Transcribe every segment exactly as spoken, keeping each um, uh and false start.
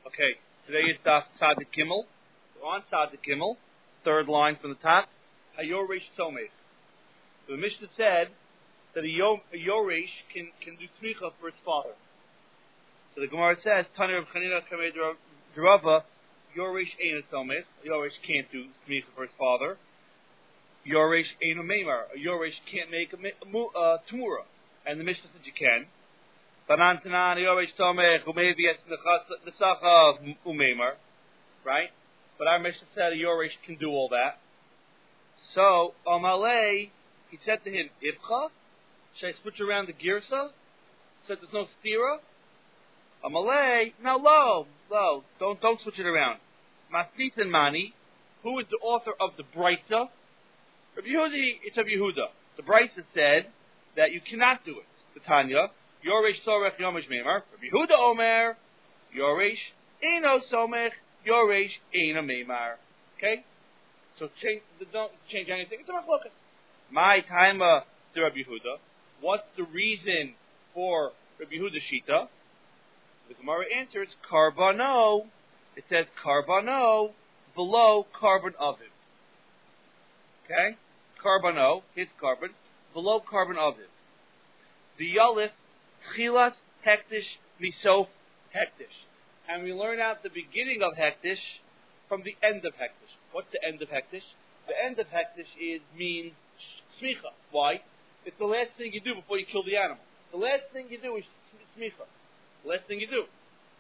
Okay, today is Daf Tzadik Gimel. We're on Tzadik Gimel, third line from the top. Hayorish Somech. The Mishnah said that a, Yo, a Yorish can, can do smicha for his father. So the Gemara says, Tanir of Chanina Kamei Drava, Yorish ain't a Somech. A Yorish can't do smicha for his father. Yorish ain't a Meimar. A Yorish can't make a, a, a Tumura. And the Mishnah said you can. Right? But our Mishnah said a Yorish can do all that. So, Amalei, he said to him, Ibcha, should I switch around the Girsa? Said there's no stira? Amalei, no, lo, lo, don't, don't switch it around. Masnitan Mani, who is the author of the Breitza? Rabbi Yehuda, it's Rabbi Yehuda. The Breitza said that you cannot do it. The Tanya, Yorish Sorech Yomish Meimar. Rabbi Yehuda Omer, Yorish Eino Somech, Yorish Eino Meimar. Okay? So change, don't change anything. It's a machloket. My time uh, to Rabbi Yehuda. What's the reason for Rabbi Yehuda Shita? The Gemara answers, Karbano. It says Karbano below carbon oven. Okay? Karbano, his carbon, below carbon oven. The Yalith, Tchilas Hektish Misof Hektish. And we learn out the beginning of Hektish from the end of Hektish. What's the end of Hektish? The end of Hektish is means smicha. Why? It's the last thing you do before you kill the animal. The last thing you do is smicha. The last thing you do.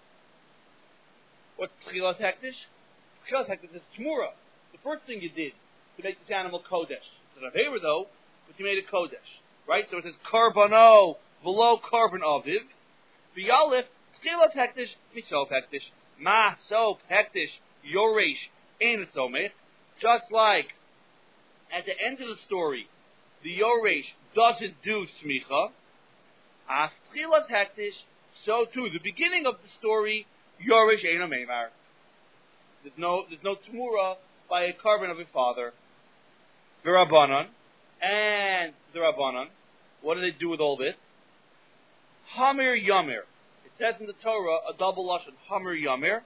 What's Tchilas Hektish? Tchilas Hektish is Tmura. The first thing you did to make this animal Kodesh. It's an Avera though, but you made it Kodesh. Right? So it says Karbano below carbon aviv. V'yalif Tchilas Hektish Misof Hektish. Ma Sof Hektish Yoresh Ein Somech. Just like at the end of the story, the Yoresh doesn't do smicha. As Tchilas Hektish, so too the beginning of the story, Yoresh Ein Meimar. There's no there's no tmura by a carbon of a father. The Rabbanon and the Rabbanon. What do they do with all this? Hamir Yamir. It says in the Torah a double lashon Hamir Yamir.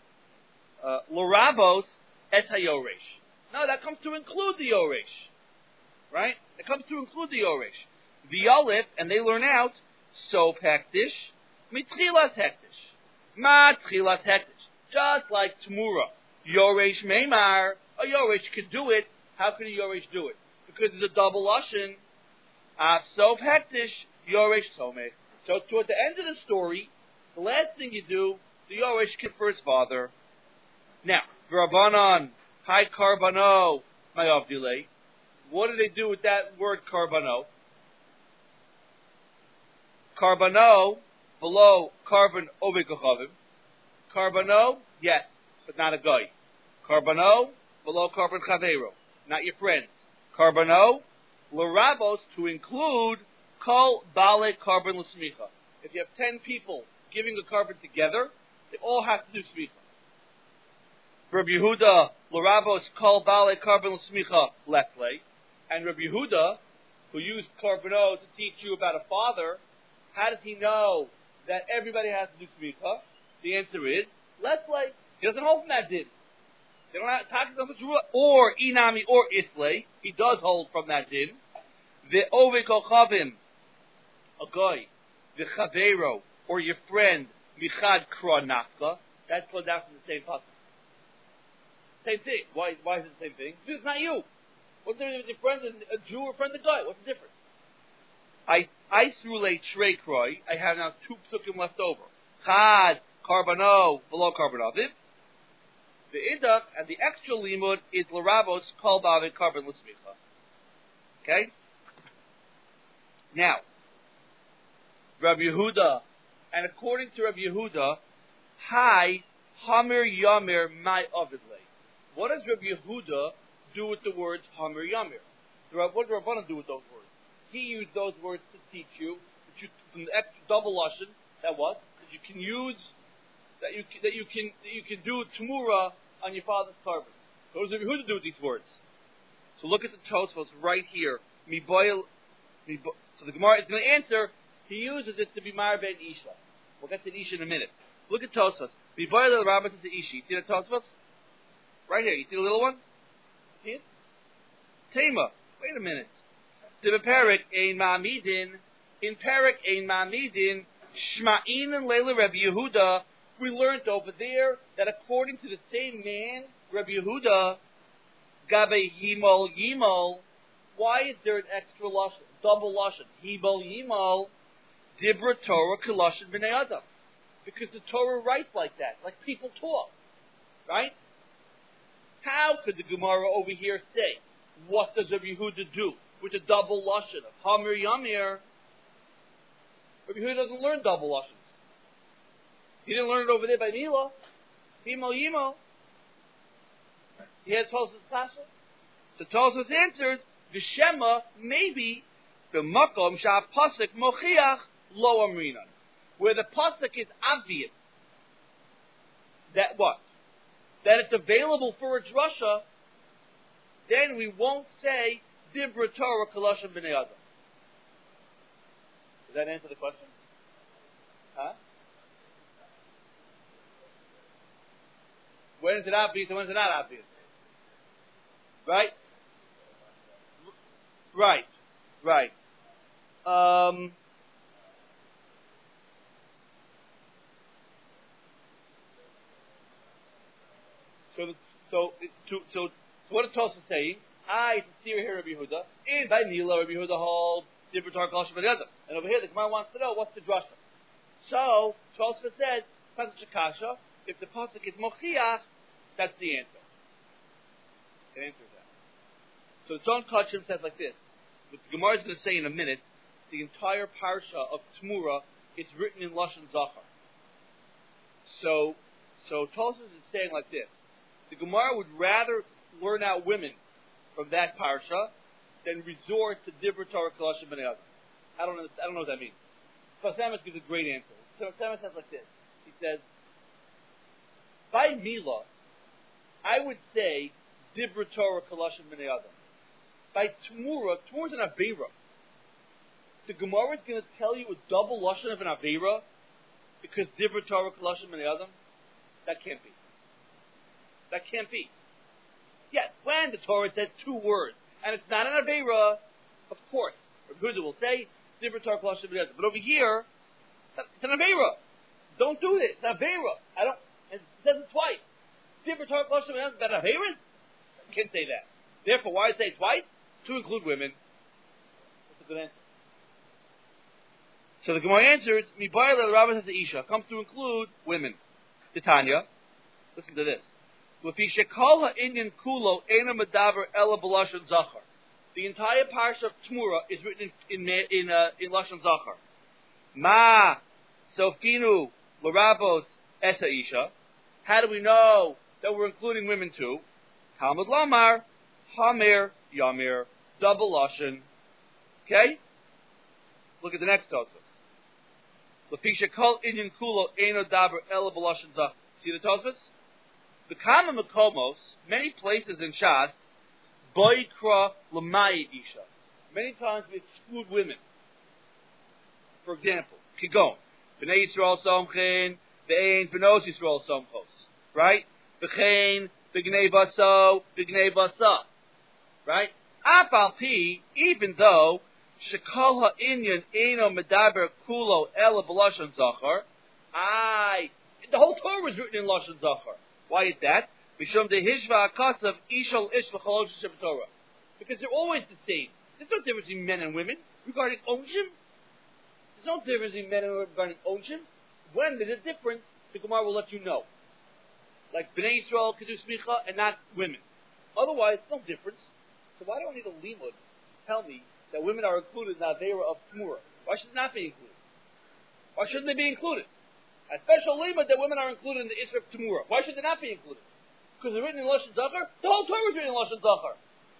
L'Rabos es hayoresh. Now that comes to include the Yoresh, right? It comes to include the Yoresh. The Yalif, and they learn out Sof Hektish, Mitchilas Hektish, Ma Tchilas Hektish. Just like Tmura, Yoresh Meimar, a Yoresh could do it. How could a Yoresh do it? Because it's a double lashon. Af Sof Hektish, Yoresh Somech. So toward the end of the story, the last thing you do, the Yoresh kid for his father. Now, Rabbanon, Hi Karbano, my Avdile. What do they do with that word Karbano? Karbano, below carbon Ovekochavim. Karbano, yes, but not a guy. Karbano, below carbon Chavero, not your friends. Karbano, L'Rabos, to include Kol Bale Carbon L'Smicha. If you have ten people giving a carbon together, they all have to do Smicha. Rabbi Yehuda, L'Rabos, Kol Bale Carbon L'Smicha, Lefle. And Rabbi Yehuda, who used Karbano to teach you about a father, how does he know that everybody has to do Smicha? The answer is, Lefle. He doesn't hold from that din. They don't have talking about or Inami or Islay. He does hold from that din. The Ovekochavim, a guy, the Chavero, or your friend, Michad Kronafka, that's put down from the same pasuk. Same thing. Why, why is it the same thing? Because it's not you. What's the difference with your friend, a Jew or a friend, a guy? What's the difference? I I Srule Trey Kroy, I have now two psukim left over. Chad, Karbano, below Karbanaviv. The Idach and the extra limud is L'Rabos, Kol Bavit, Carbon L'Smicha. Okay? Now, Rabbi Yehuda, and according to Rabbi Yehuda, Hi, Hamir Yamir, my Avidle. What does Rabbi Yehuda do with the words Hamir Yamir? What does Rabbanan do with those words? He used those words to teach you, that you from the extra double lashon, that was, that you can use, that you that you can that you can do Tmura on your father's carbon. What does Rabbi Yehuda do with these words? So look at the Tosfos right here. Mi boil, mi bo- so the Gemara is going to answer. He uses it to be Mar Ben Isha. We'll get to Isha in a minute. Look at Tosfos. Bibayla Rabbah to Ishi. See that Tosfos? Right here. You see the little one? See it? Tema. Wait a minute. The Perik Ein Ma'amidin. In Perik Ein Ma'amidin, Shma'in and Leila Rabbi Yehuda, we learned over there that according to the same man, Rabbi Yehuda, Gabe Yimol Yimol, why is there an extra lashon, double lashon? Yimol Yimol, Dibra Torah Kalashon B'nei Adam. Because the Torah writes like that, like people talk. Right? How could the Gemara over here say, what does Rabbi Yehuda do with the double lashon of Hamir Yamir? Rabbi Yehuda doesn't learn double lashons. He didn't learn it over there by Mila. Yimol Yimol. He had Tosfos Pasha. So Tosfos answers, V'shema, maybe, the makom shah pasuk mochiach lo amrinan. Where the pasuk is obvious. That what? That it's available for a drasha, then we won't say, Dibra Torah Kalashon B'nei Adam. Does that answer the question? Huh? When is it obvious and when is it not obvious? Right? Right. Right. Um, so, so, so, so, what is Tosfos saying? I, sincere here, Rabbi Yehuda, and by Mila, Rabbi Yehuda holds Dibra Torah Kalashon B'nei Adam. And over here, the Gemara wants to know what's the drasha. So, Tosfos says, Pasuk Shakasha, if the pasuk is mochiach, that's the answer. It answers that. So the Tzon Kachim says like this. What the Gemara is going to say in a minute, the entire parsha of Tmura is written in Lashon Zachar. So, so Tosfos is saying like this. The Gemara would rather learn out women from that parsha than resort to Dibra Torah Kalashon B'nei Adam. I don't know. I don't know what that means. Pasamis gives a great answer. So Pasamis says like this. He says, by Mila, I would say Dibra Torah Kalashon B'nei Adam. By Tmura, Tmura is an Aveira. The Gemara is going to tell you a double lashon of an Aveira because Dibra Torah Kalashon B'nei Adam. That can't be. That can't be. Yes, when the Torah says two words and it's not an Aveira, of course, Rabbi Yehuda will say Dibra Torah Kalashon B'nei Adam. But over here, it's an Aveira. Don't do this. It's an Aveira. I don't. It says it twice. Dibra Torah Kalashon B'nei Adam. But Aveiras? I can't say that. Therefore, why say it twice? To include women. That's a good answer. So the Gemara answers, Mibayla the Rabbah says Isha comes to include women. Titania, listen to this. L'fi shekol ha'inyan kulo ena medaber ela b'lashon zachar. The entire parsha of Tmura is written in in in, uh, in lashon zachar. Ma sofinu l'rabos esa Isha. How do we know that we're including women too? Talmud Lamar, Hamir, Yamir, double lashon. Okay? Look at the next Tosfos. L'pisha kol inyan kulo eno daber ela b'lashon zach. See the Tosfos? The common makomos, many places in Shas, boikra l'mayi isha. Many times we exclude women. For example, kigon, b'nei Yisrael somchin, v'ein b'nos Yisrael somchos. Right? V'chein, b'gnei baso, b'gnei basa. Right? Apal pi, even though shekol ha'inyan eno medaber kulo ela b'lashon zachar, I, the whole Torah is written in lashon zachar. Why is that? Mishum de hishva akasav ishal ish v'chalosh Torah. Because they're always the same. There's no difference between men and women regarding onshim. There's no difference between men and women regarding onshim. When there's a difference, the Gemara will let you know. Like Bnei Yisrael can do smicha and not women. Otherwise, no difference. So why do I need a limud tell me that women are included in the Aveira of Tmura? Why should it not be included? Why shouldn't they be included? A special limud that women are included in the Isra of Tmura. Why should they not be included? Because they're written in Lashon Zachar? The whole Torah is written in Lashon Zachar.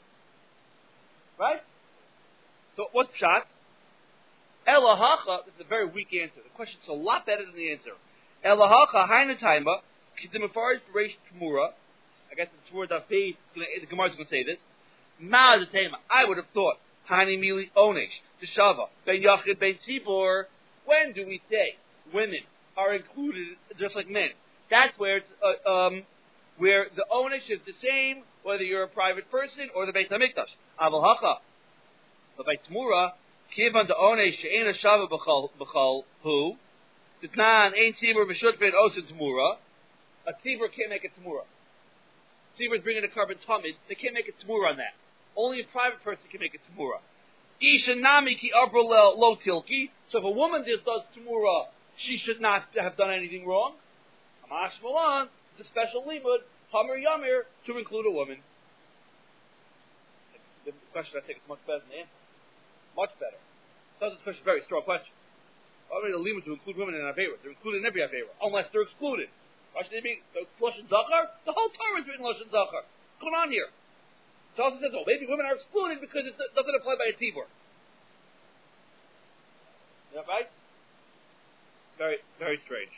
Right? So what's Pshat? Elahacha, this is a very weak answer. The question's a lot better than the answer. Elahacha, Haina Taima, Kidimafarish Beresh Tmura. I guess the Tmura Daf Beis, the Gemara is going to say this. Ma the Taima. I would have thought, Hani Mili Onesh, Teshava, Ben Yachid, Ben Tzibor. When do we say women are included just like men? That's where it's uh, um, where the ownership is the same, whether you're a private person or the Beit Hamikdash. Aval hacha, but by Tmura, kivan the onesh she'ena shava b'chol b'chol hu, titnan ein tzibur b'shut ben osin Tmura. A tzibur can't make a Tmura. Tzibur is bringing a carbon tamid. They can't make a Tmura on that. Only a private person can make a Tmura. Isha nami ki abra lo tilki. So if a woman just does Tmura, she should not have done anything wrong. Amash Malan, it's a special limud, Hamir Yamir, to include a woman. The question I think is much better than the answer. Much better. That's a very strong question. Why would a limud to include women in Avera? They're included in every Avera, unless they're excluded. Why should they be Lashon Zachar? The whole Torah is written Lashon Zachar. What's going on here? It also says, oh, maybe women are excluded because it doesn't apply by a Tibur. Is that right? Very, very strange.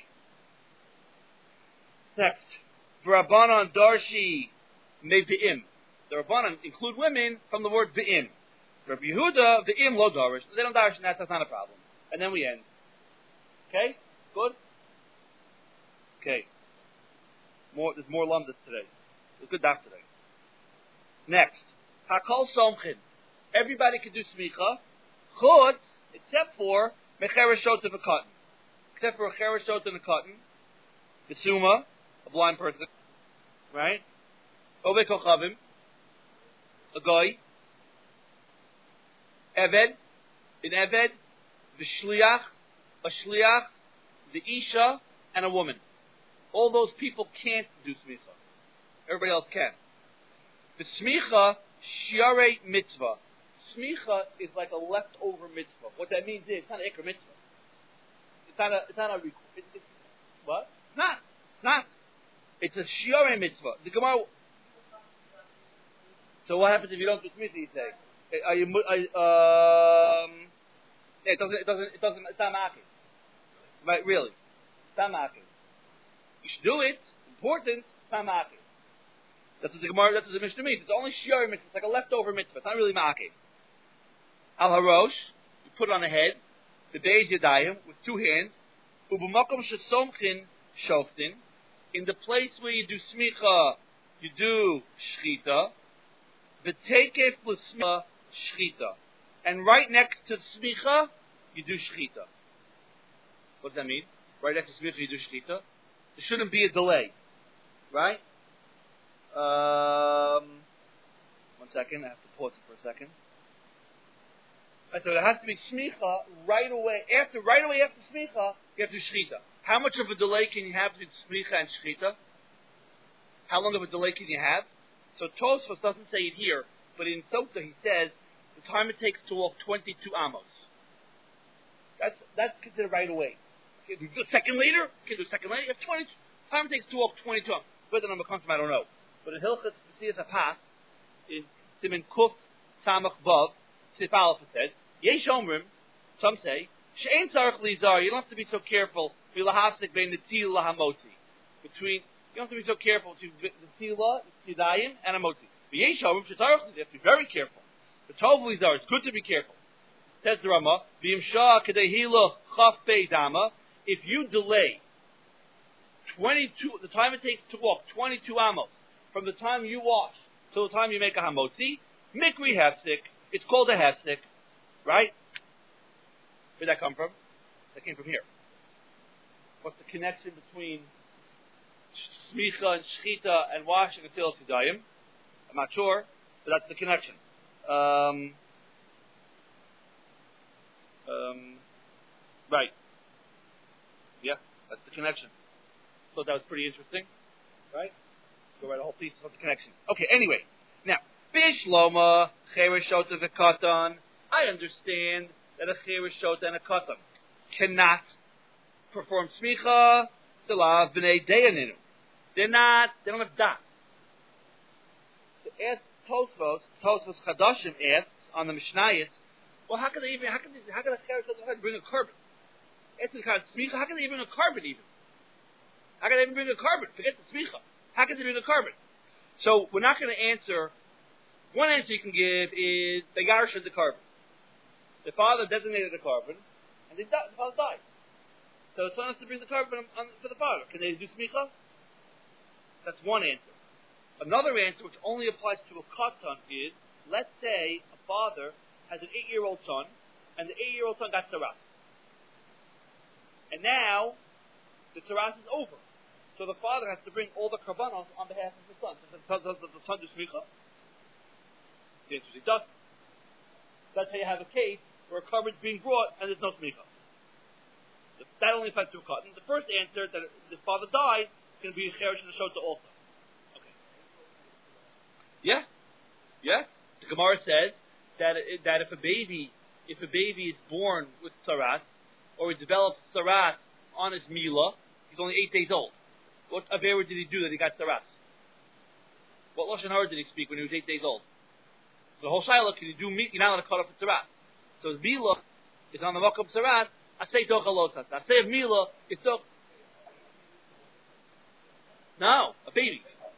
Next, Rabbanan Darshi Me'Bi'im. The Rabbanan include women from the word Bi'im. Rabbi Yehuda, Bi'im lo Darish. They don't Darish, and that's, that's not a problem. And then we end. Okay? Good? Okay. More, there's more lumdas today. There's good daf today. Next, Hakol Somchin. Everybody can do smicha, chutz, except for Mechereshot of a cotton. Except for a Chereshot and a cotton. The Suma, a blind person. Right? Ove Kochavim. A guy. Eved. An Eved. The Shliach. A Shliach. The Isha. And a woman. All those people can't do smicha. Everybody else can. The smicha, shiare mitzvah. Smicha is like a leftover mitzvah. What that means is, it's not an ikr mitzvah. It's not a, it's not a, it's, it's, what? It's not. It's not. It's a shiare mitzvah. The Gemara. So what happens if you don't do smicha, you say? Are you, are you, um, it doesn't, it doesn't, it doesn't, it's not maki. Right, really. It's not maki. You should do it. Important. It's not maki. That's what the Gemara, that's what the Mishnah means. It's only shiur mitzvah. It's like a leftover mitzvah. It's not really maki. Al harosh, you put it on the head. The beis yadayim, with two hands. U'b'makom shesomchin shoftin. In the place where you do smicha, you do shchita. V'tekef l'smicha shchita. And right next to smicha, you do shchita. What does that mean? Right next to smicha, you do shchita. There shouldn't be a delay. Right? Um, one second, I have to pause it for a second. Right, so there has to be smicha right away. After, right away after smicha, you have to do shchita. How much of a delay can you have between smicha and shchita? How long of a delay can you have? So Tosfos doesn't say it here, but in Sota he says the time it takes to walk twenty-two amos. That's that's considered right away. Can you do a second later? Can you do a second later? You have twenty. Time it takes to walk twenty-two amos. Whether the number comes from, I don't know. But in Hilchas B'Siyas HaPas, in Siman Kuf Samach Vav, Sif Aleph it says, Yesh Omrim, some say, She'en Tzarech Lizar, you don't have to be so careful, V'lahasik bein Netil Lahamotzi. Between, you don't have to be so careful between Netila, Yadayim, and a Motzi. But Yesh Omrim, She'tzarech Lizar, you have to be very careful. But Tov Lizar, it's good to be careful. Says the Rama, V'im Shah Kedehila Chaf Pei Dama, if you delay twenty-two, the time it takes to walk twenty-two amos, from the time you wash till the time you make a hamotzi, mikri hefsik, it's called a hefsik, right? Where'd that come from? That came from here. What's the connection between smicha and shchita and washing until tidayim? I'm not sure, but that's the connection. Um, um, right. Yeah, that's the connection. Thought that was pretty interesting, right? Go write a whole piece of the connection. Okay, anyway. Now, Bishloma, Chereshota v'katan. I understand that a Chereshota and a katan cannot perform smicha to lav b'nei deyaninu. They're not, they don't have dat. So ask Tosfos, Tosfos Chadashim asks on the Mishnayos, well, how can they even, how can they, how can a Chereshota bring a carbon? It's the kind of smicha, how can they bring a carbon even? How can they even bring a carbon? Forget the smicha. How can they bring a carbon? So we're not going to answer. One answer you can give is the Yarsha the carbon. The father designated a carbon, and they died, the father died. So the son has to bring the carbon on, on, for the father. Can they do smicha? That's one answer. Another answer, which only applies to a katan, is, let's say a father has an eight-year-old son, and the eight-year-old son got tzaras. And now, the tzaras is over. So the father has to bring all the karbanos on behalf of the son. So does, does, does the son do smicha? The answer is he doesn't. That's how you have a case where a carbon is being brought and there's no smicha. That only applies to a katan. The first answer, that the father died, is going to be a cherish and a shota also. Okay. Yeah. Yeah. The Gemara says that that if a baby, if a baby is born with tzaras, or he develops tzaras on his milah, he's only eight days old. What avera did he do that he got tzaras? What lashon hara did he speak when he was eight days old? So the whole shiloh, can you do meat? You're not allowed to cut off a tzaras. So his milah is on the makom tzaras. I say dochalotas. I say of milah, it's doch. No, a baby.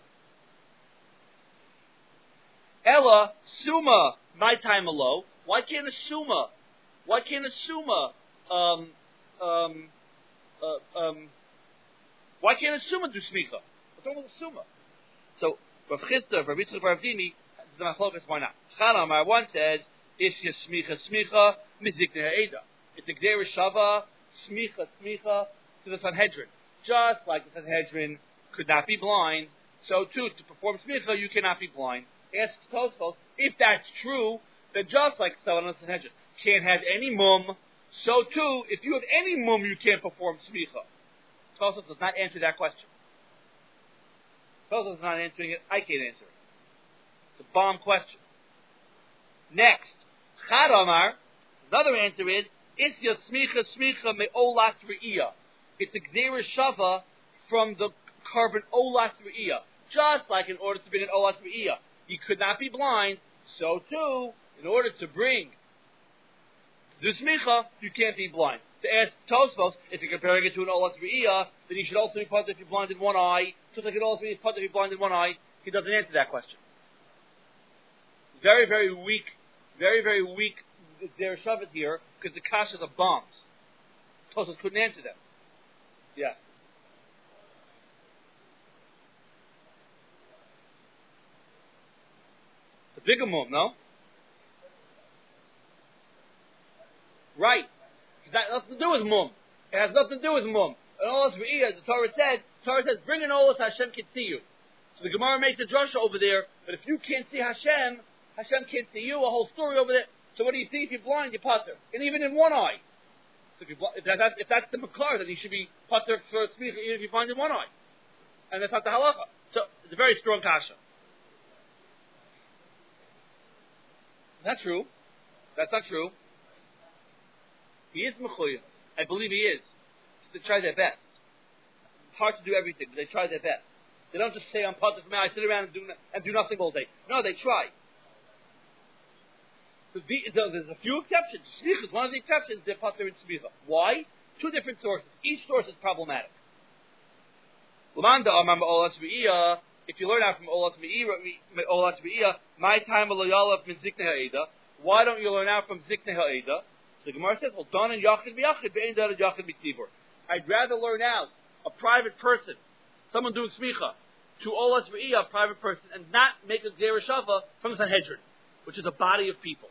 Ella suma my time alo. Why can't a suma? Why can't a suma? Um, um, uh, um. Why can't a suma do smicha? What's wrong with a suma? So Rav Chisda, Rav Yitzchak Bar Avdimi, the machlokas, why not? Chanamar one said, "Ishya smicha smicha mizikne ha'eda." It's a gzeira shava smicha smicha to the Sanhedrin. Just like the Sanhedrin could not be blind, so too to perform smicha you cannot be blind. Ask Tosfos, if that's true, then just like someone on the Sanhedrin can't have any mum, so too if you have any mum you can't perform smicha. Tosfos does not answer that question. Tosfos is not answering it. I can't answer it. It's a bomb question. Next, Chad Amar. Another answer is Isya smicha smicha me'olat re'iyah. It's a gzeira shava from the carbon olat re'iyah. Just like in order to bring an olat re'iyah, he could not be blind. So too, in order to bring the smicha, you can't be blind. To ask Tosfos, if you're comparing it to an olat re'iyah, then he should also be punished if you're blind in one eye. Just like an olat re'iyah is punished if you're blind in one eye. He doesn't answer that question. Very, very weak, very, very weak gzeira shava here, because the kashas are bombs. Tosfos couldn't answer them. Yeah. The bigger mum, no? Right. That has nothing to do with mum. It has nothing to do with mum. And olas re'iyah, the Torah said, the Torah says, bring an olas Hashem can see you. So the Gemara makes a drasha over there, but if you can't see Hashem, Hashem can't see you, a whole story over there. So what do you see? If you're blind, you're pater. And even in one eye. So if, you're bl- if, that, that, if that's the makar, then you should be pater for smicha even if you're blind in one eye. And that's not the halacha. So it's a very strong kasha. Not true. That's not true. He is mechuyev. I believe he is. They try their best. It's hard to do everything, but they try their best. They don't just say, I'm pater for me, I sit around and do, no- and do nothing all day. No, they try. There's a few exceptions. Smicha is one of the exceptions. They're pater in smicha. Why? Two different sources. Each source is problematic. Lamanda amam olas re'iyah. If you learn out from olas re'iyah, my time alayalaf min zikne ha'eda. Why don't you learn out from zikne ha'eda? So the Gemara says, well, don and yachid b'yachid be'en dan and yachid b'tzibur. I'd rather learn out a private person, someone doing smicha, to olas re'iyah, a private person, and not make a gzeira shava from the Sanhedrin, which is a body of people.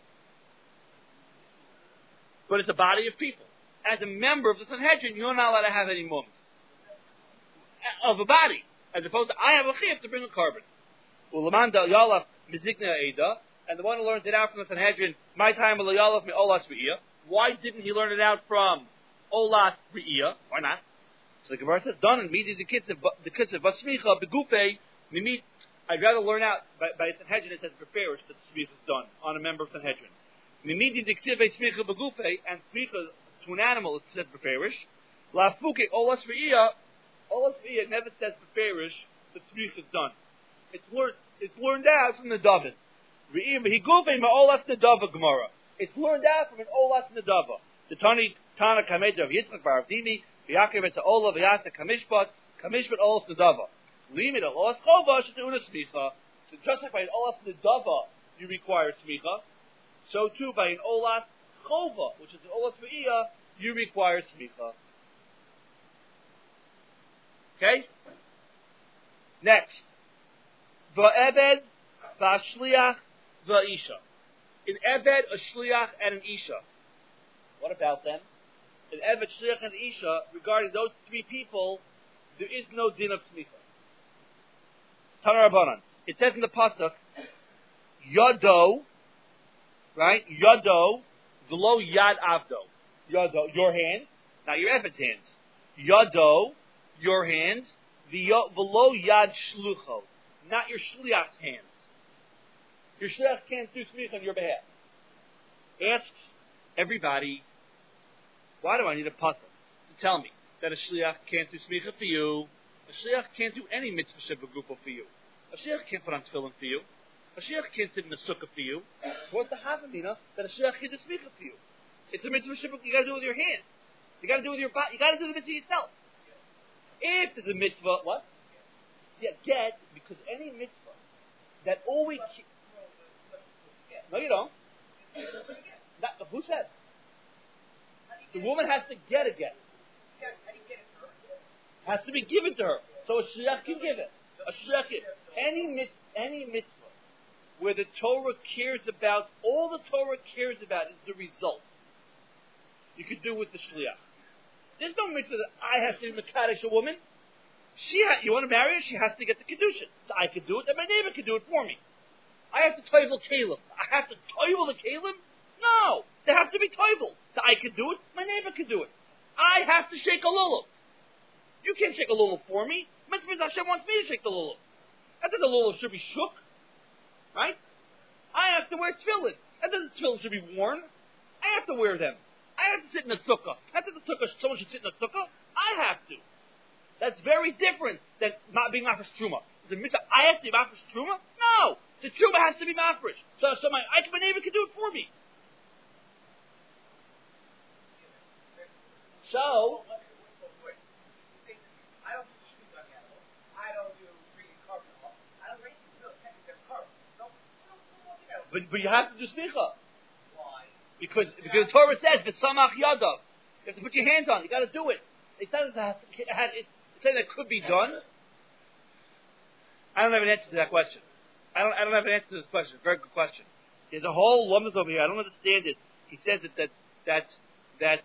But it's a body of people. As a member of the Sanhedrin, you're not allowed to have any mums of a body, as opposed to I have a chiyuv to bring a carbon. Ulamanda yalaf mizikna eda, and the one who learns it out from the Sanhedrin, my time will yalaf me olas re'iyah. Why didn't he learn it out from olas re'iyah? Why not? So the Gemara says, done and meet the kids of the kids of basmicha begufe mimit. I'd rather learn out by, by Sanhedrin. It says preferish that the smicha is done on a member of Sanhedrin. Mimidi diksive smicha begufe, and smicha to an animal it says preferish. Lafuke olas re'iyah. Olas re'iyah never says preferish that smicha is done. It's learned. It's learned out from the David. Re'iyah behigufe ma'olas nedava Gemara. It's learned out from an olas nedava. The Tani Tana Kamed of Yitzchak Bar Avdimi v'Yaakov it's ola v'Yasa Kamishpat Kamishpat olas nedava. Limit olas chova shetuna smicha. So just like by an olas nedava you require smicha, so too by an olas chova, which is an olas re'iyah, you require smicha. Okay. Next. Va'ebed, va'shliach, va'isha. An Ebed, a Shliach, and an Isha. What about them? An Ebed, Shliach, and an Isha, regarding those three people, there is no din of smicha. Tanar Rabbanan. It says in the pasuk, Yado, right? Yado, below Yad Avdo. Yado, your hand, not your Ebed's hands. Yado, your hands, below Yad Shlucho, not your Shliach's hands. Your shliach can't do smicha on your behalf. Asks everybody, why do I need a pasuk to tell me that a shliach can't do smicha for you? A shliach can't do any mitzvah shebegufo for you. A shliach can't put on tefillin for you. A shliach can't sit in the sukkah for you. So what's the havamina that a shliach can do smicha for you? It's a mitzvah shebegufo. You got to do it with your hands. You got to do it with your body. You got to do the mitzvah yourself. If there's a mitzvah, what? Yeah, get, because any mitzvah that always. No, you don't. Not, who said? The woman has to get a get. Has to be given to her. So a shliach can give it. A shliach can. Any mitzvah, any mitzvah where the Torah cares about, all the Torah cares about is the result. You could do with the shliach. There's no mitzvah that I have to mekadesh a woman. She ha- you want to marry her, she has to get the kedushin. So I could do it, and my neighbor could do it for me. I have to toivel kalim. I have to toivel the kalim? No. They have to be toivel. So I can do it. My neighbor can do it. I have to shake a lulav. You can't shake a lulav for me. Mitzvah Hashem wants me to shake the lulav. And then the lulav should be shook. Right? I have to wear tefillin. And then the tefillin should be worn. I have to wear them. I have to sit in the sukkah. Not that the sukkah, someone should sit in the sukkah. I have to. That's very different than not being mafresh truma. The mitzvah, I have to be mafresh truma? No. The truma has to be mafresh. So, so my, I, my neighbor can do it for me. So, I don't do shmita on animals. I don't do bringing carbon off. I don't bring no technically carbon. No, no, but but you have to do smicha. Why? Because because the Torah says v'samach yadav. You have to put your hands on it. You got to do it. It says that it, it, it says that it could be done. I don't have an answer to that question. I don't, I don't have an answer to this question. Very good question. There's a whole lummas over here. I don't understand it. He says that that that that,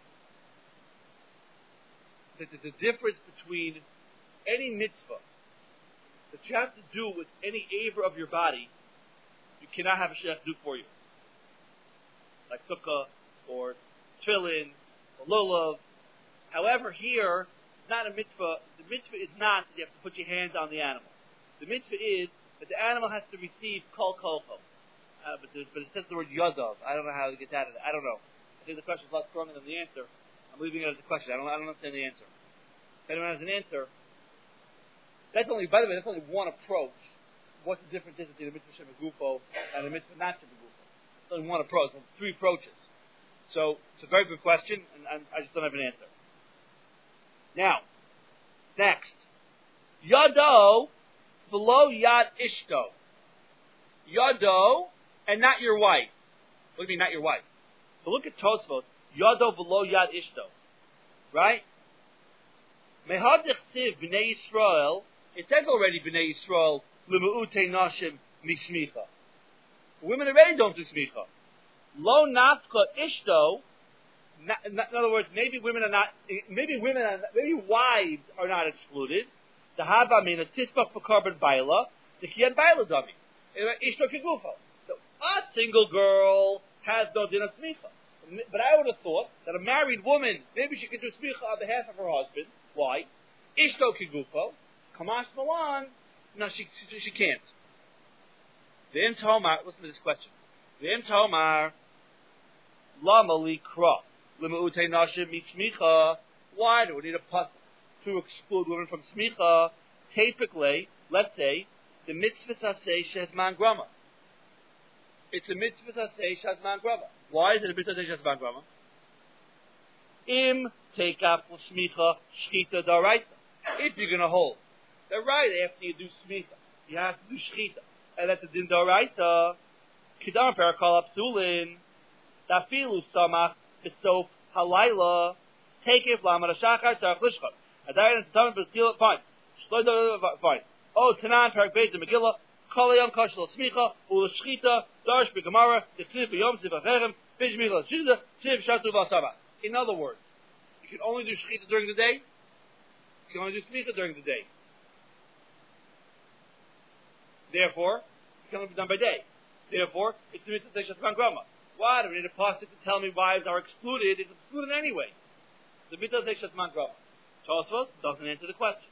that there's a difference between any mitzvah that you have to do with any aver of your body. You cannot have a shliach do for you, like sukkah or tefillin or lulav. However, here it's not a mitzvah. The mitzvah is not that you have to put your hands on the animal. The mitzvah is that the animal has to receive kol kolcho. Uh, but, but it says the word yadav. I don't know how to get that. I don't know. I think the question is a lot stronger than the answer. I'm leaving it as a question. I don't, I don't understand the answer. If anyone has an answer, that's only, by the way, that's only one approach. What's the difference between the mitzvah shebegufo and the mitzvah not shebegufo? It's only one approach. There's three approaches. So it's a very good question, and, and I just don't have an answer. Now, next. Yado below Yad Ishto. Yado, and not your wife. What do you mean, not your wife? So look at Tosfos. Yado below Yad Ishto. Right? Mehadich Tiv B'nai Yisrael. It says already B'nai Yisrael, L'me'utei Nashim Mishmicha. Women already don't do smicha. Lo nafka ishto. In other words, maybe women are not, maybe women are, maybe wives are not excluded. The haba mina tisbach for carbon baila, the kiyan baila dummy. Ishto kigufa. So a single girl has no din of smicha. But I would have thought that a married woman, maybe she could do smicha on behalf of her husband. Why? Ishto kigufa. Kamash malan. No, she, she she can't. The Im Tomar, listen to this question. The Im Tomar, lama likra. L'me'utei nashim mismicha. Why do we need a pasuk to exclude women from smicha? Typically, let's say, the mitzvah saseh shezman grama. It's a mitzvah saseh shezman grama. Why is it a mitzvah saseh shezman grama? Im take up smicha shchita daraisa. If you're going to hold, that right after you do smicha, you have to do shchita, and that's the din daraisa. Kidam perakal apsulin dafilu samach. Besof halayla, take it. Lama shachar tzarich lishchot. Adayin and tzarich b'skill fine. Fine. Oh, Tanan, Parak Beis, the Megillah, Kolayam, Kashal, Smicha, Ula Shchita, Darsh, Begamara, the Tzif, Yom, Tzif, Acherem, Fish, Michal, Shida, Tzif, Shatu, Vasava. In other words, you can only do Shchita during the day, you can only do Smicha during the day. Therefore, it can only be done by day. Therefore, it's the mitzvah Teishat Man Grama. Why do we need a pasuk to tell me wives are excluded? It's excluded anyway. The mitzvah Teishat Man Grama. Tosfos doesn't answer the question.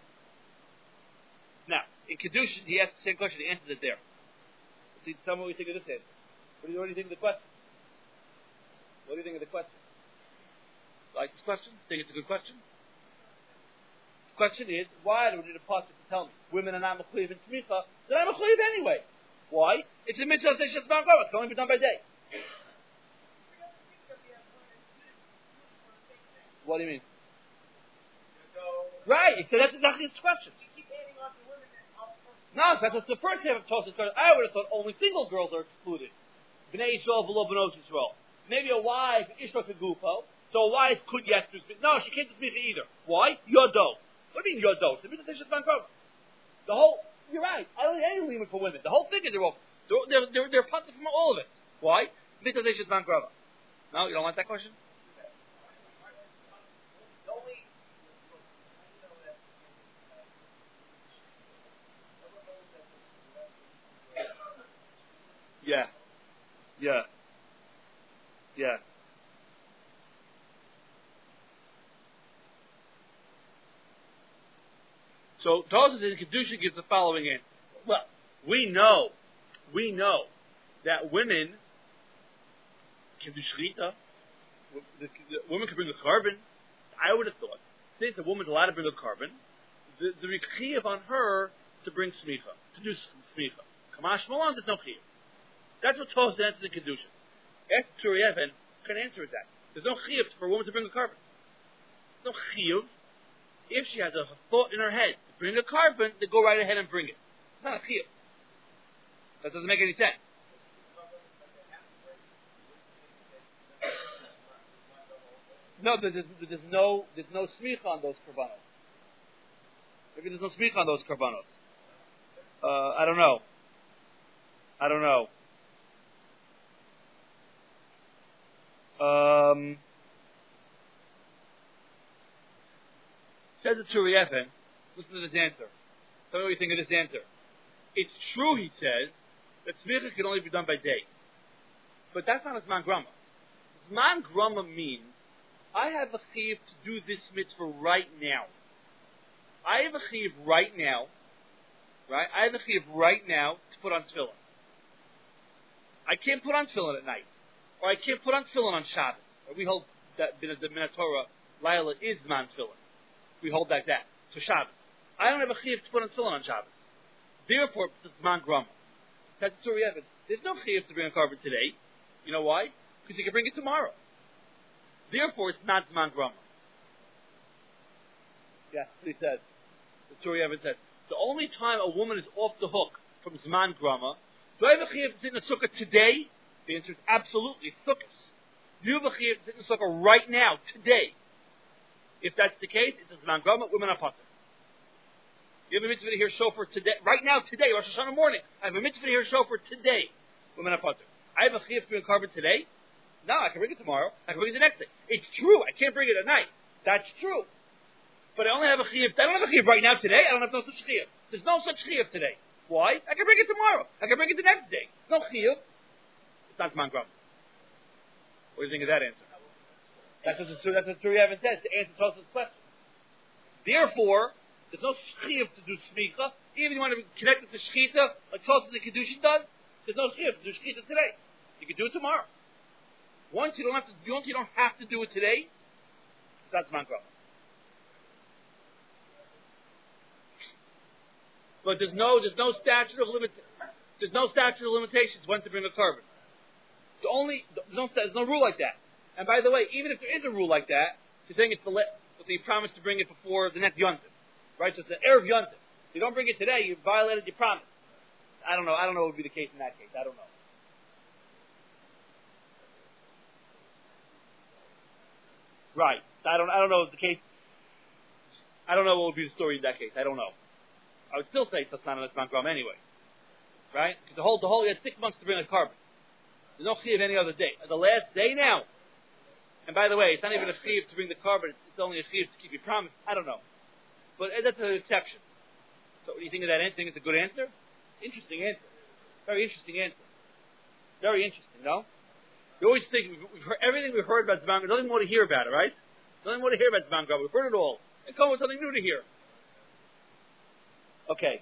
Now, in Kedushin, he asked the same question. He answered it there. Let's see, tell me what you think of this answer. What do you, what do you think of the question? What do you think of the question? Like this question? Think it's a good question? The question is, why do we need a pasuk to tell me women are not mechuyev in smicha? They're not mechuyev anyway. Why? It's a mitzvah Teishat Man Grama. It can only be done by day. What do you mean? Right, so that's exactly his question. No, so that's the first half of Tosfos. I would have thought only single girls are excluded. Bnei Yisrael v'lo b'nos Yisrael. Maybe a wife, Ishma Kegufo, so a wife could yes do smicha. No, she can't do smicha either. Why? Yodo. What do you mean yodo? The mitzvah Teishat Man Grama. The whole, you're right, I don't need any limit for women. The whole thing is they're all, they're, they're, they're, they're punted from all of it. Why? Mitzvah Teishat Man Grama. No, you don't want that question? Yeah. Yeah. Yeah. So Tosfos in Kedusha gives the following answer. Well, we know, we know that women can do shechita. The, the women can bring a carbon. I would have thought, since a woman's allowed to bring a carbon, the the chiyuv on her to bring smicha, to do smicha. Kamash Malon, there's no chiyuv. That's what Tosfos answers in Kedusha. Ask Turi Even, can answer that. There's no chiyuv for a woman to bring a carbon. There's no chiyuv. If she has a thought in her head to bring a carbon, then go right ahead and bring it. It's not a chiyuv. That doesn't make any sense. No, there's, there's no there's no smicha on those karbanos. Maybe there's no smicha on those karbanos. Uh, I don't know. I don't know. Um, says the Turi Even, listen to this answer. Tell me what you think of this answer. It's true, he says, that smicha can only be done by day. But that's not a Zman Grama. Zman Grama means, I have a chiyuv to do this mitzvah right now. I have a chiyuv right now, right? I have a chiyuv right now to put on tefillin. I can't put on tefillin at night. Or I can't put on tefillin on Shabbos. Or we hold that the Minatorah, Laila is man tefillin. We hold like that. So Shabbos. I don't have a chiyuv to put on tefillin on Shabbos. Therefore, it's Zman Grama. That's the Turi Even. There's no chiyuv to bring a carbon today. You know why? Because you can bring it tomorrow. Therefore, it's not Zman Grama. Yeah, he says. The Turi Even says. The only time a woman is off the hook from Zman Grama, do I have a chiyuv to sit in a sukkah today? The answer is absolutely. It's sukkahs. You have a chiyuv to sit in a sukkah right now, today. If that's the case, it's a Zman Grama, women are potter. You have a mitzvah to hear shofar today, right now, today, Rosh Hashanah morning. I have a mitzvah to hear shofar today, women are potter. I have a chiyuv to bring a carbon today. No, I can bring it tomorrow. I can bring it the next day. It's true. I can't bring it at night. That's true. But I only have a chiyuv. I don't have a chiyuv right now today. I don't have no such chiyuv. There's no such chiyuv today. Why? I can bring it tomorrow. I can bring it the next day. No chiyuv. It's not Zman Grama. What do you think of that answer? That's what the that's what Turi Even says to answer Tosfos' question. Therefore, there's no chiyuv to do smicha. Even if you want to connect it to shechita, like Tosfos and Kedushin does, there's no chiyuv to do shechita today. You can do it tomorrow. Once you don't have to, once you don't have to do it today, that's Zman Grama. But there's no, there's no statute of limit, there's no statute of limitations when to bring a carbon. The only, there's no, there's no rule like that. And by the way, even if there is a rule like that, you're saying it's the, but you promised to bring it before the next Yontif, right? So it's the Erev Yontif. If you don't bring it today, you violated your promise. I don't know. I don't know what would be the case in that case. I don't know. Right. I don't. I don't know if the case. I don't know what would be the story in that case. I don't know. I would still say it's not an Zman Gram anyway. Right? Because the whole, the whole, you had six months to bring a carbon. There's no chiv any other day. The last day now. And by the way, it's not even a chiv to bring the carbon, it's only a chiv to keep your promise. I don't know. But that's an exception. So what do you think of that? Think it's a good answer? Interesting answer. Very interesting answer. Very interesting, no? You always think, we've, we've heard, everything we've heard about Zman Gram, nothing more to hear about it, right? Nothing more to hear about Zman Gram. We've heard it all. And come with something new to hear. Okay.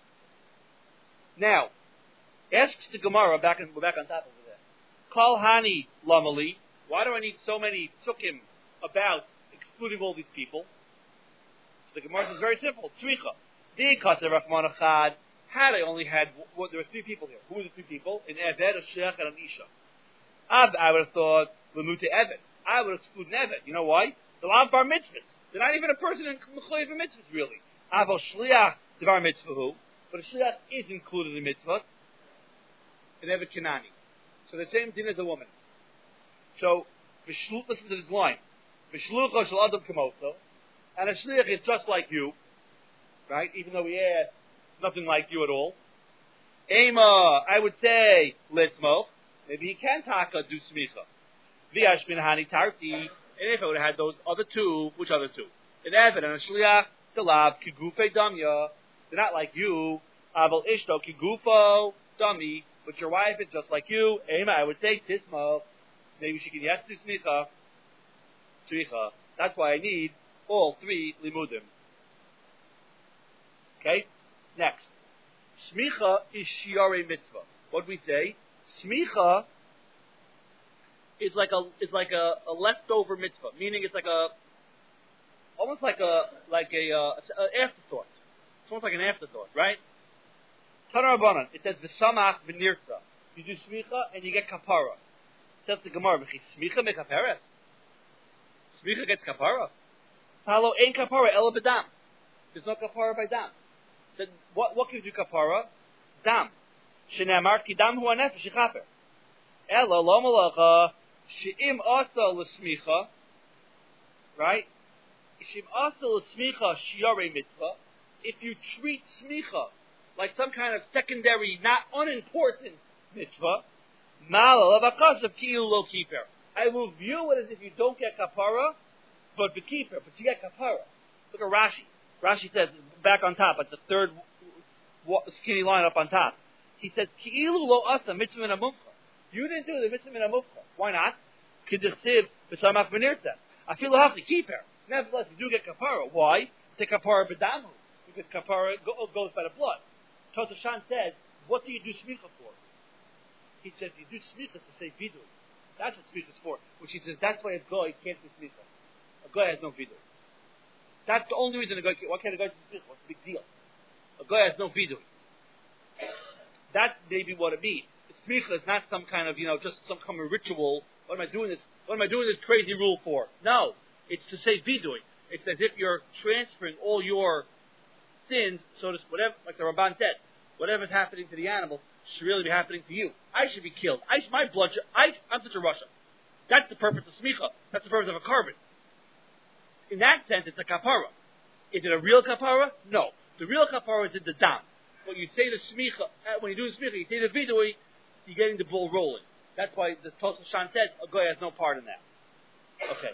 Now, asks the Gemara, back on, we're back on top of that. Kol Hani Lamali, why do I need so many tzukim about excluding all these people? So the Gemara says very simple. Tzricha. Di Kaser Rachman Achad. Had I only had, well, there were three people here. Who were the three people? An Eved, a Shech, and an Isha. Ab, I would have thought, Lamute Eved. I would exclude an Eved. You know why? The Lav Bar Mitzvahs. They're not even a person in Mechoyev Mitzvahs, really. Aval Shliach Devar Mitzvahu. But a Shliach is included in Mitzvah. An Eved Kenani. So the same thing as a woman. So, listen to this line. V'shlucha shel Adam Kamoso. And a Shliach is just like you. Right? Even though we add nothing like you at all. Ema, I would say, Litzmoch. Maybe he can taka do smicha. V'yash min hani tarti. And if I would have had those other two, which other two? An Eved and a Shliach, Delav, Kigufe Damya. They're not like you. Aval Ishto, Kigufo, Dami. But your wife is just like you. Ema, I would say, Tismo. Maybe she can yes do smicha. Smicha. That's why I need all three limudim. Okay? Next. Smicha is shiare mitzvah. What do we say? Smicha is like a is like a, a leftover mitzvah, meaning it's like a almost like a like a, uh, a afterthought. It's almost like an afterthought, right? Tanar Rabbanan, it says v'samach v'nirtza. You do smicha and you get kapara. Says the Gemara, smicha mekaperet. Smicha gets kapara. Palo ain't kapara ela b'dam. There's no kapara by dam. Then what what gives you kapara? Dam. Shenamar ki dam hu anefesh yichaper. Ela lo malacha she'im asa l'smicha. Right? She'im asa l'smicha shiare mitzvah. If you treat smicha like some kind of secondary, not unimportant mitzvah, ma'ala lavakasav ki'il lo kiper. I will view it as if you don't get kapara, but the keeper, but you get kapara. Look at Rashi. Rashi says, back on top, at the third skinny line up on top, he says, Ki'ilu lo asa mitzvah min amufcha. You didn't do the mitzvah min amufcha. Why not? K'dichsiv b'samach v'nirtza. I feel a hafli keeper. Nevertheless, you do get kapara. Why? The kapara b'damu. Because kapara go, goes by the blood. Tosaf Shan says, what do you do smicha for? He says, you do smicha to say vidui. That's what smicha is for. Which he says, that's why a goy can't do smicha. A goy has no vidui. That's the only reason a guy can't. Why can't a guy do smicha? What's the big deal? A guy has no vidui. That's maybe what it means. Smicha is not some kind of, you know, just some kind of ritual. What am I doing this? What am I doing this crazy rule for? No, it's to say vidui. It's as if you're transferring all your sins, so to whatever, like the Ramban said, whatever's happening to the animal should really be happening to you. I should be killed. I, my blood should, I, I'm such a Russia. That's the purpose of smicha. That's the purpose of a carbon. In that sense, it's a kapara. Is it a real kapara? No. The real kapara is in the dam. When you say the smicha, when you do the smicha, you say the vidui, you're getting the bull rolling. That's why the Tosaf Shan says a guy has no part in that. Okay.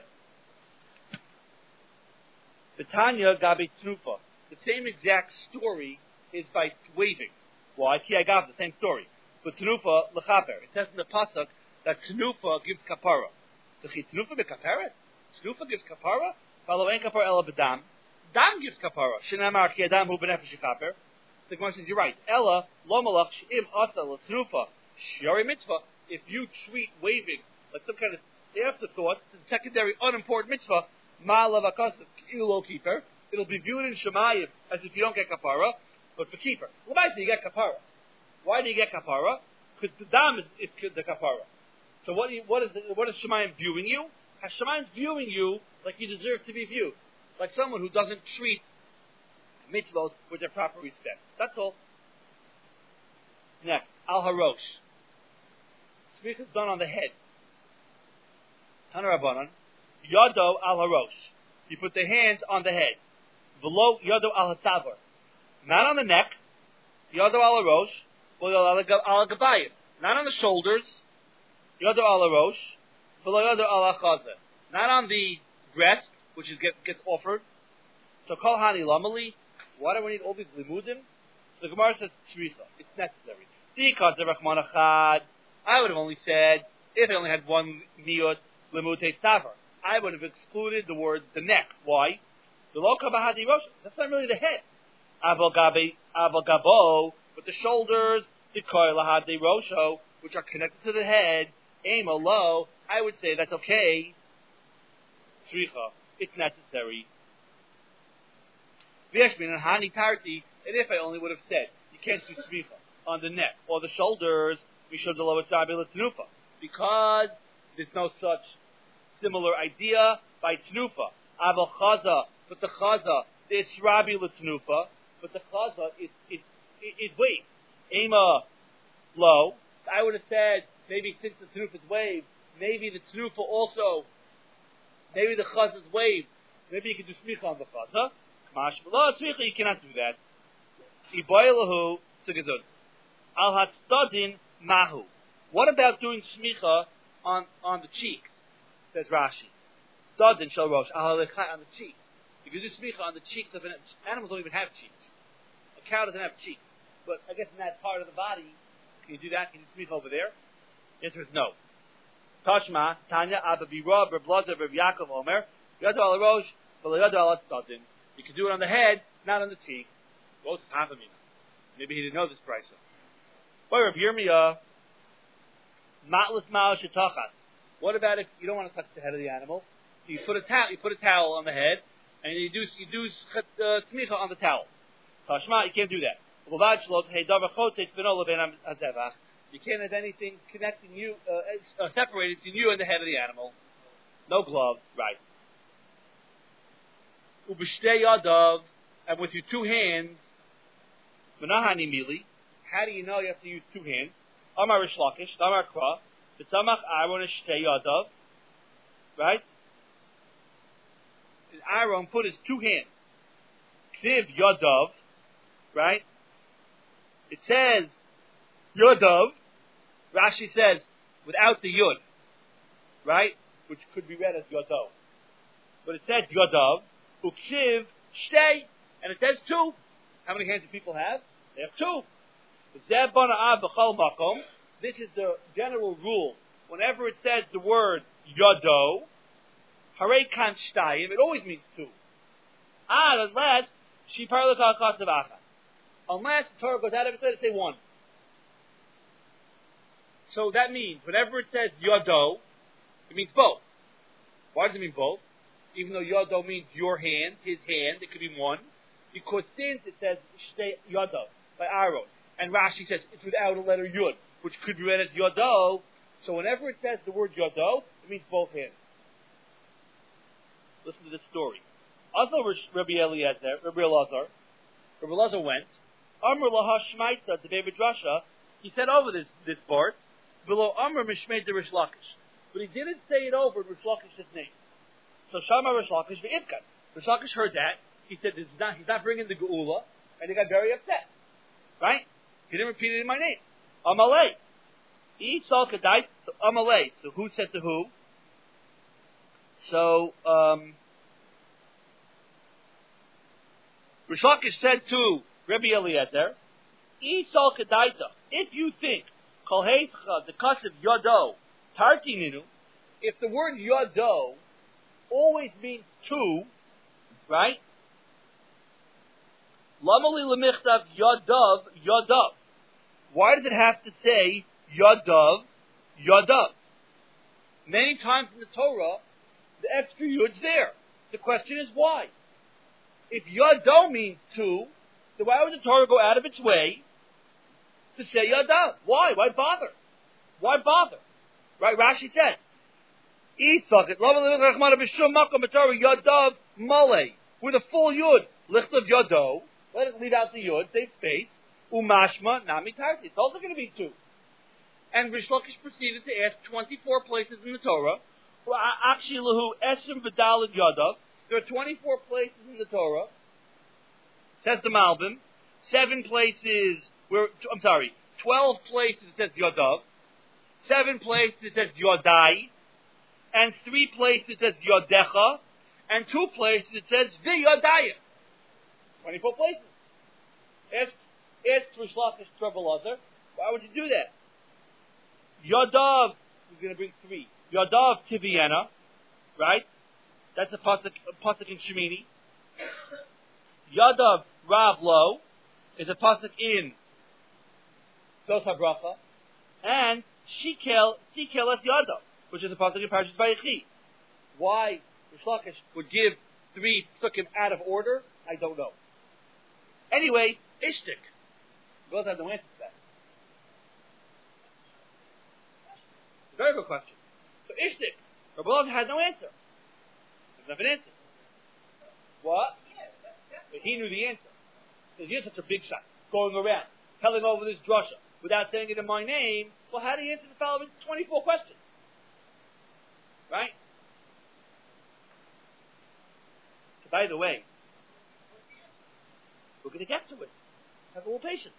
The Tanya Gabi Tnufa. The same exact story is by waving. Why? Ki Agav, the same story. But Tnufa lechaper. It says in the pasuk that Tnufa gives kapara. The Tnufa bekapara? Tnufa gives kapara? Follow ein kapara ela b'dam. Dam gives kapara. Shenamar ki adam hu b'nefesh yichaper. The Gemara says you're right. Ella lo malach she'im asa l'tnufa shiari mitzvah. If you treat waving like some kind of afterthought, it's a secondary unimportant mitzvah. Ma'alav akasav ki'ulo keeper. It'll be viewed in Shemayim as if you don't get kapara, but for keeper. Why do you get kapara? Why do you get kapara? Because the dam is, is the kapara. So what, do you, what is the, what is Shemayim viewing you? Has Shemayim viewing you like you deserve to be viewed, like someone who doesn't treat mitzvahs with their proper respect. That's all. Next, al harosh. Smicha is done on the head. Tana Rabbanan, yado al harosh. You put the hands on the head. Below yado al hatzavar. not on the neck. Yado ala rosh, v'lo ala gabayim. Not on the shoulders. Yado ala rosh, v'lo yado ala chaza. Not on the breast, which is get, gets offered. So kol hani lamali. Why do we need all these limudim? So the Gemara says tzricha. It's necessary. Because the Rachman achad, I would have only said if I only had one miyot limute tavar. I would have excluded the word the neck. Why? The loka bahadi rosh. That's not really the head. Aval gabe, aval gabo, but the shoulders, the koil lahadi rosho, which are connected to the head, aim low. I would say that's okay. Tzricha. It's necessary. V'yeshmin and hani tarti. And if I only would have said you can't do tzricha on the neck or the shoulders, we should the lower side tenufa, because there's no such similar idea by tenufa. Aval chaza, but the chaza is shrabi tenufa, but the chaza is is is wave. Ema low. I would have said maybe since the tenufa is wave, maybe the tenufa also, maybe the chaza is wave. Maybe you can do smicha on the chaza. Kamash below smicha, you cannot do that. Iboilahu tzigazud. Al hatstadin mahu. What about doing smicha on on the cheeks? Says Rashi. Stadin shel rosh al halechai on the cheeks. You can do smicha on the cheeks of an animals don't even have cheeks. A cow doesn't have cheeks, but I guess in that part of the body, can you do that? Can you smicha over there? The answer is no. Tashma Tanya Abba Bira Berblaza Berb Yaakov Omer Yadu al rosh v'lo yadu al stadin. You can do it on the head, not on the cheek. Both Havamina. Maybe he didn't know this price. Boy, Rabbi Yirmiyah, matlas ma'al shetachas. What about if you don't want to touch the head of the animal? So you put a towel, you put a towel on the head, and you do you do uh, smicha on the towel. Tashma, you can't do that. You can't have anything connecting you, uh, uh, separated between you and the head of the animal. No gloves, right? Ubishtei yadav, and with your two hands. Menahani mili. How do you know you have to use two hands? Amar Rish Lakish, Amar Kra, B'tzamach Aaron Shtei Yadav, right? And Aaron put his two hands. Ksiv Yadav, right? It says Yadav. Rashi says without the Yud, right? Which could be read as Yadav. But it says Yadav, Uksiv Shtei, and it says two. How many hands do people have? They have two. This is the general rule. Whenever it says the word Yado, Harei kan shtayim, it always means two. Ah, unless she parlas al chasavacha. Unless the Torah goes out of its way to say one. So that means whenever it says Yado, it means both. Why does it mean both? Even though Yado means your hand, his hand, it could be one. Because since it says Shtei Yado by Aaron, and Rashi says it's without a letter Yud, which could be read as Yado, so whenever it says the word Yado, it means both hands. Listen to this story. Also, Rabbi Eliezer, Rabbi Elazar, Rabbi Elazar went. Amr laha shmaita to David Drasha. He said over this this part below Amr mishmei de Rish Lakish, but he didn't say it over Rish Lakish's name. So Shama Rish Lakish ve'ivkan. Rish Lakish heard that. He said, this is not, he's not bringing the geula, and he got very upset. Right? He didn't repeat it in my name. Amalei. Esau Kedai, so Amalei. So who said to who? So, um, Rish Lakish said to Rabbi Eliezer, Esau Kedaita, if you think, Kol Heitcha, the Kasev Yado, Tartininu, if the word Yado always means two, right? Lamali lemichtav yadav yadav. Why does it have to say yadav yadav? Many times in the Torah, the extra yud's there. The question is why? If yadav means two, then why would the Torah go out of its way to say yadav? Why? Why bother? Why bother? Right? Rashi said, "Isakit lamali lechmana b'shum makom b'Torah yadav male with a full yud lichtav yadav." Let it leave out the yod, save space. Umashma nami tarti. It's also going to be two. And Rish Lakish proceeded to ask twenty-four places in the Torah. Akshilahu esim v'dalid yadav. There are twenty-four places in the Torah. Says the Malbim. seven places where, I'm sorry, twelve places it says Yodav, seven places it says Yodai, and three places it says Yodecha, and two places it says V'Yodayah. twenty-four places. Ask, ask Rish Lakish Rabbi Lazar, why would you do that? Yodav, he's going to bring three. Yodav Tiviena, right? That's a pasuk, a pasuk in Shemini. Yodav Rav Lo is a pasuk in Dos HaBracha. And Shikel, Shikel Es Yodav, which is a pasuk in Parashas Vayechi. Why Rish Lakish would give three psukim out of order, I don't know. Anyway, Ishtik. We both have no answer to that. Very good question. So Ishtik, Rabbi Lazar had no answer. There's never an answer. What? But he knew the answer. Because you're such a big shot, going around, telling over this drasha, without saying it in my name, well, how do you answer the following twenty-four questions? Right? So by the way, we're going to get to it. Have a little patience.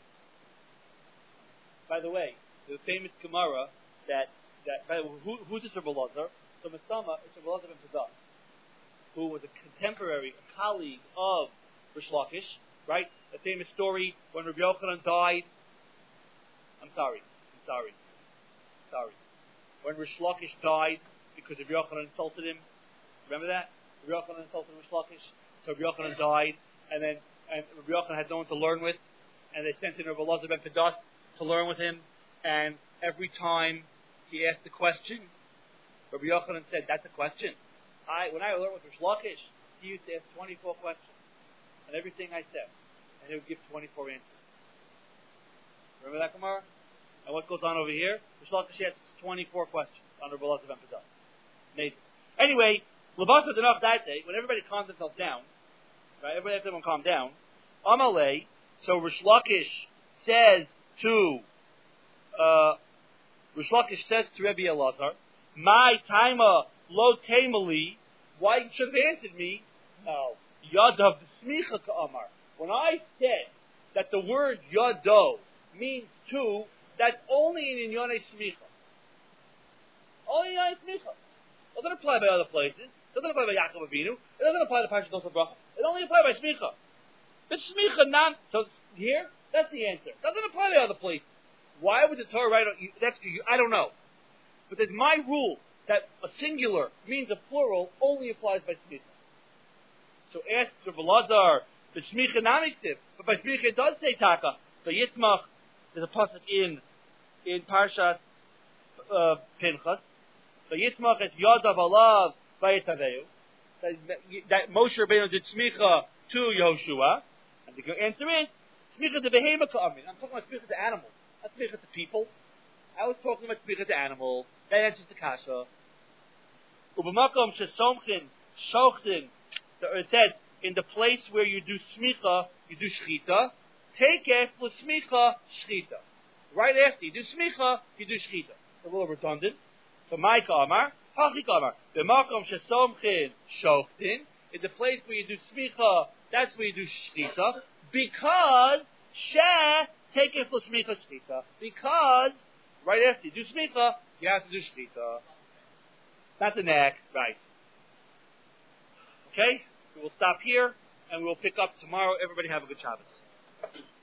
By the way, the famous Gemara that, that by the way, who, who's this Rabbi Lazar? So Masama is Rabbi Lazar ben Padah, who was a contemporary, a colleague of Rish Lakish, right? The famous story when Rabbi Yochanan died. I'm sorry, I'm sorry, sorry. When Rish Lakish died because Rabbi Yochanan insulted him. Remember that? Rabbi Yochanan insulted Rish Lakish. So Rabbi Yochanan died, and then and Rabbi Yochanan had no one to learn with, and they sent in Rabbi Lazar ben Padah to learn with him, and every time he asked a question, Rabbi Yochanan said, that's a question. I, when I learned with Rish Lakish, he used to ask twenty-four questions on everything I said, and he would give twenty-four answers. Remember that, Gemara? And what goes on over here? Rish Lakish asks twenty-four questions on Rabbi Lazar ben Padah. Amazing. Anyway, Labasa enough that day, when everybody calms themselves down, right? Everybody has everyone calm down. Amalei, so Rish Lakish says to, uh, Rish Lakish says to Rabbi Elazar, my taima lo tamali, why you should have answered me? No. Yadav smicha ka'amar. When I said that the word yado means two, that's only in Inyonei smicha. Only in Inyonei smicha. It doesn't apply by other places. It doesn't apply by Yaakov Avinu. It doesn't apply to Parashat Dos HaBracha. It only applies by smicha. But smicha non. So here, that's the answer. It doesn't apply to other places. Why would the Torah write? That's I don't know. But there's my rule that a singular means a plural only applies by smicha. So ask Rabbi Lazar, the smicha namitiv, but by smicha it does say taka. So Yitzmach, there's a pasuk in in Parshat uh, Pinchas. So Yitzmach is Yadav Alav Vayetaveu. That, that Moshe Rabbeinu did smicha to Yehoshua, and the answer is smicha to behema ka'amin. I'm talking about smicha to animals, not smicha to people. I was talking about smicha to animals. That answers the kasha. Ubamakom shesomchin shochtin. So it says in the place where you do smicha, you do shchita. Take it for smicha shchita. Right after you do smicha, you do shchita. It's a little redundant. So my kamar, hachi kamar. Ubamakom shesomchin shochtin. In the place where you do smicha, that's where you do shchita. Because she take it for smicha shchita. Because right after you do smicha, you have to do shchita. Not the neck, right. Okay? We will stop here, and we will pick up tomorrow. Everybody have a good Shabbos.